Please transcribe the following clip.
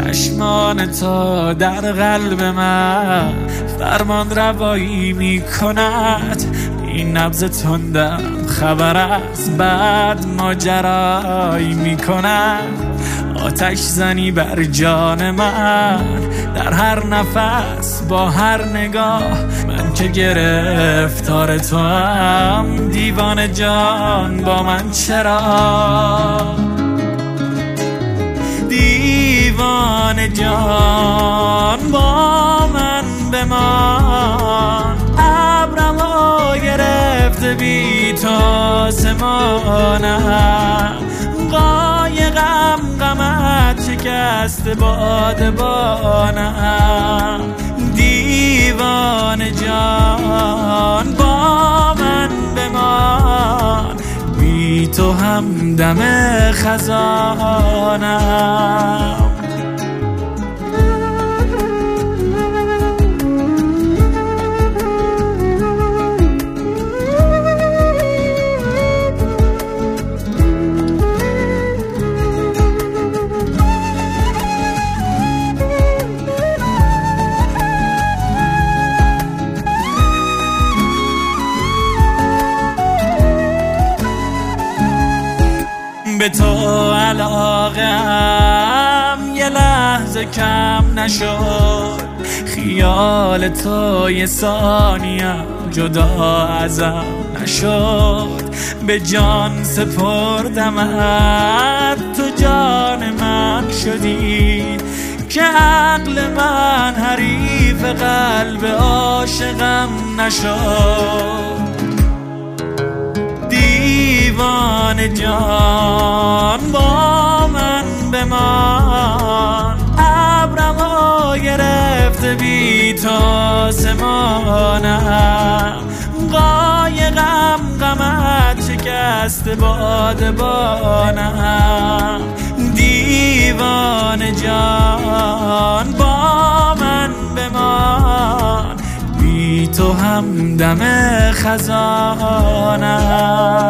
چشمان تو در قلب من فرمان روایی می کند. این نبض تندم خبر از بعد ماجرایی می کند. آتش زنی بر جان من در هر نفس با هر نگاه. من که گرفتار تو هم دیوانه جان با من چرا؟ دیوانه جان با من بمان. ابرمو گرفته بی تو آسمانم. قایقم غمت شکست بادبانم. دیوانه جان با من بمان. بی تو همدم خزانم. به تو علاقم یه لحظه کم نشد. خیال تو یه ثانیه جدا ازم نشد. به جان سپردمت تو جان من شدی که عقل من حریف قلب عاشقم نشد. دیوانه جان با من بمان. ابرمو گرفته بی تو آسمانم. قایقم غمت شکست بادبانم. دیوانه جان با من بمان. بی تو همدم خزانم.